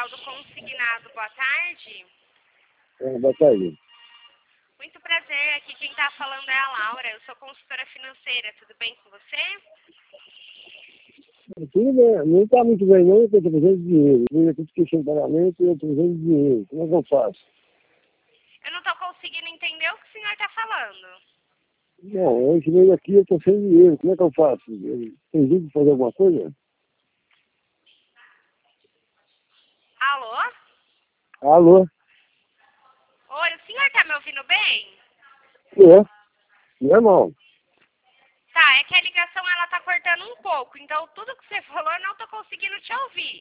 Central do Consignado. Boa tarde. Boa tarde. Muito prazer. Aqui quem está falando é a Laura. Eu sou consultora financeira. Tudo bem com você? Tudo bem. Não está muito bem não, porque eu estou precisando de dinheiro. Eu estou esquecendo pagamento e eu estou precisando de dinheiro. Como é que eu faço? Eu não estou conseguindo entender o que o senhor está falando. Não, eu cheguei aqui, eu estou sem dinheiro. Como é que eu faço? Tem jeito de fazer alguma coisa? Alô? Alô? Oi, o senhor está me ouvindo bem? Normal. Tá, é que a ligação ela tá cortando um pouco. Então tudo que você falou eu não estou conseguindo te ouvir.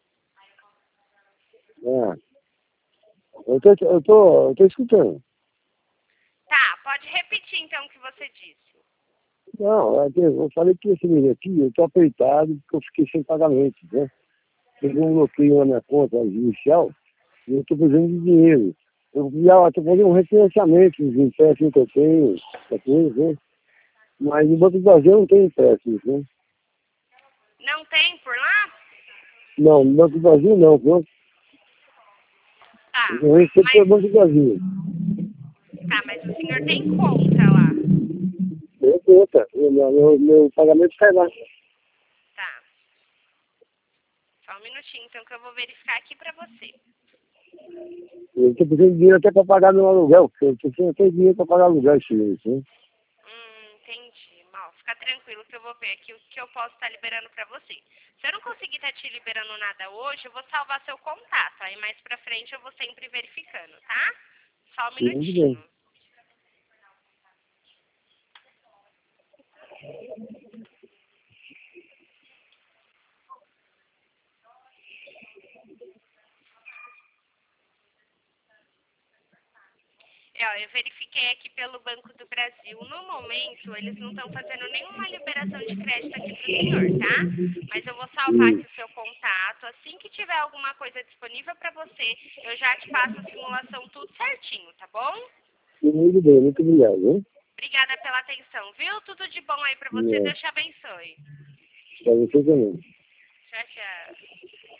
Eu tô escutando. Tá, pode repetir então o que você disse. Não, eu falei que esse mês aqui, eu estou apertado porque eu fiquei sem pagamento, né? Pegou um bloqueio na minha conta judicial e eu estou precisando de dinheiro. Eu estou fazendo um refinanciamento dos empréstimos que eu tenho, né? Mas no Banco do Brasil não tem empréstimos, né? Não tem por lá? Não, no Banco do Brasil não, viu? Tá, Eu recebo pelo Banco do Brasil. mas o senhor tem conta lá. Tem conta, meu pagamento sai lá. Tá. Só um minutinho então que eu vou verificar aqui pra você. Eu estou precisando de dinheiro até para pagar meu aluguel, porque eu estou sem até dinheiro para pagar aluguel esse mês, né? Entendi. Mal, fica tranquilo que eu vou ver aqui o que eu posso estar liberando pra você. Se eu não conseguir estar te liberando nada hoje, eu vou salvar seu contato. Aí mais pra frente eu vou sempre verificando, tá? Só um Tudo minutinho. bem. Eu verifiquei aqui pelo Banco do Brasil. No momento, eles não estão fazendo nenhuma liberação de crédito aqui para o senhor, tá? Mas eu vou salvar aqui o seu contato. Assim que tiver alguma coisa disponível para você, eu já te passo a simulação tudo certinho, tá bom? Muito bem, muito obrigado, né? Obrigada pela atenção, viu? Tudo de bom aí para você. Deus te abençoe. Para você também.